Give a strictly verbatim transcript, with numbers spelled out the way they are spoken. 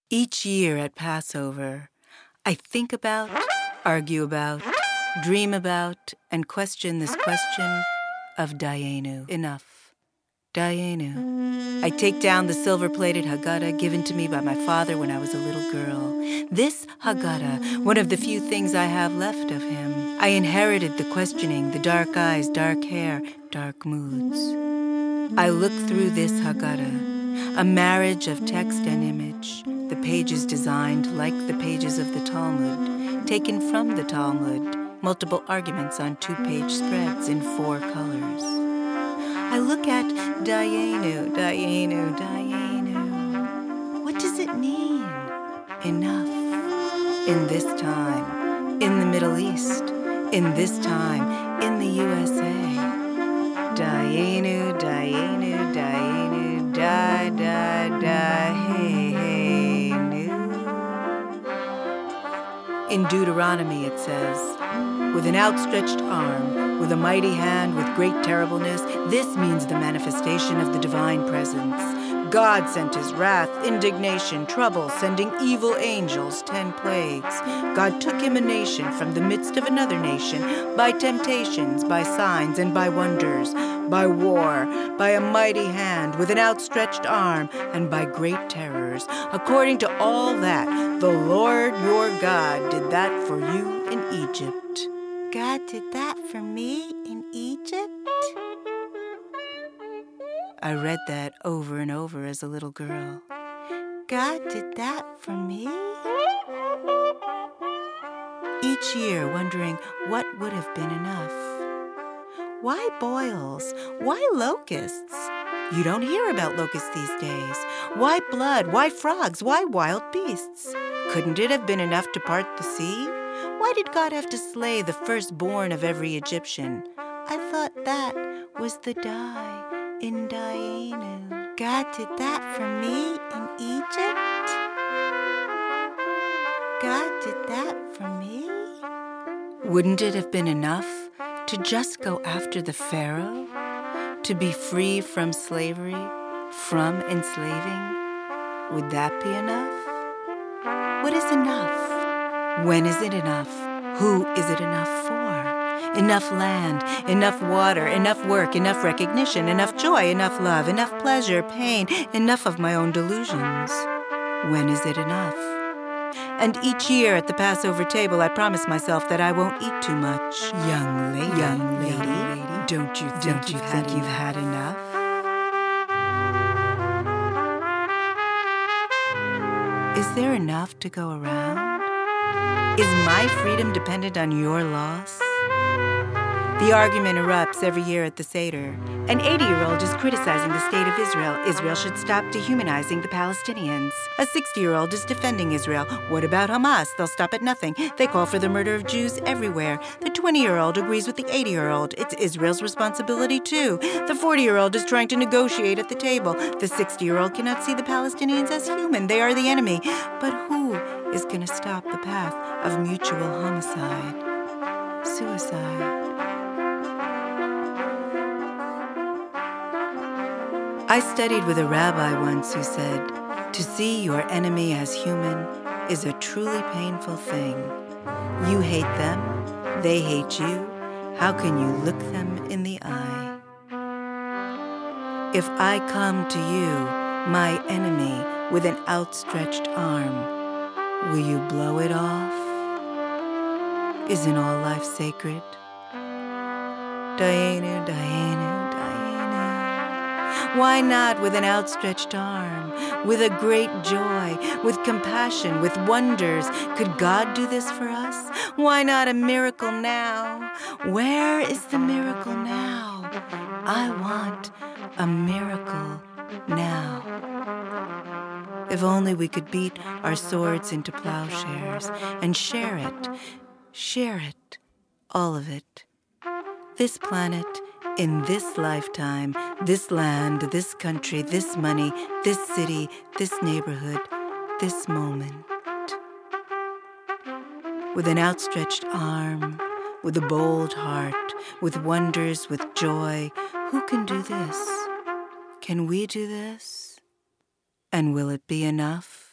Each year at Passover, I think about, argue about, dream about, and question this question of Dayenu. Enough. Dayenu. I take down the silver-plated Haggadah given to me by my father when I was a little girl. This Haggadah, one of the few things I have left of him. I inherited the questioning, the dark eyes, dark hair, dark moods. I look through this Haggadah, a marriage of text and image, the pages designed like the pages of the Talmud, taken from the Talmud, multiple arguments on two-page spreads in four colors. I look at Dayenu, Dayenu, Dayenu. What does it mean? Enough. In this time, in the Middle East, in this time, in the U S A. Dayenu, Dayenu, Dayenu, da, da, da, hey, hey, nu. In Deuteronomy it says, with an outstretched arm, with a mighty hand, with great terribleness, this means the manifestation of the divine presence. God sent his wrath, indignation, trouble, sending evil angels, ten plagues. God took him a nation from the midst of another nation, by temptations, by signs, and by wonders, by war, by a mighty hand, with an outstretched arm, and by great terrors. According to all that, the Lord your God did that for you in Egypt. God did that for me in Egypt? I read that over and over as a little girl. God did that for me? Each year wondering what would have been enough. Why boils? Why locusts? You don't hear about locusts these days. Why blood? Why frogs? Why wild beasts? Couldn't it have been enough to part the sea? Why did God have to slay the firstborn of every Egyptian? I thought that was the die in Dayenu. God did that for me in Egypt? God did that for me? Wouldn't it have been enough to just go after the Pharaoh? To be free from slavery, from enslaving? Would that be enough? What is enough? When is it enough? Who is it enough for? Enough land, enough water, enough work, enough recognition, enough joy, enough love, enough pleasure, pain, enough of my own delusions. When is it enough? And each year at the Passover table, I promise myself that I won't eat too much. Young lady, young lady, young lady don't you think, don't you think you've had enough? Is there enough to go around? Is my freedom dependent on your loss? The argument erupts every year at the Seder. An eighty-year-old is criticizing the state of Israel. Israel should stop dehumanizing the Palestinians. A sixty-year-old is defending Israel. What about Hamas? They'll stop at nothing. They call for the murder of Jews everywhere. The twenty-year-old agrees with the eighty-year-old. It's Israel's responsibility, too. The forty-year-old is trying to negotiate at the table. The sixty-year-old cannot see the Palestinians as human. They are the enemy. But who is going to stop the path of mutual homicide? Suicide. I studied with a rabbi once who said, to see your enemy as human is a truly painful thing. You hate them, they hate you. How can you look them in the eye? If I come to you, my enemy, with an outstretched arm, will you blow it off? Isn't all life sacred? Dayenu, Dayenu. Why not with an outstretched arm, with a great joy, with compassion, with wonders? Could God do this for us? Why not a miracle now? Where is the miracle now? I want a miracle now. If only we could beat our swords into plowshares and share it, share it, all of it. This planet, in this lifetime, this land, this country, this money, this city, this neighborhood, this moment. With an outstretched arm, with a bold heart, with wonders, with joy, who can do this? Can we do this? And will it be enough?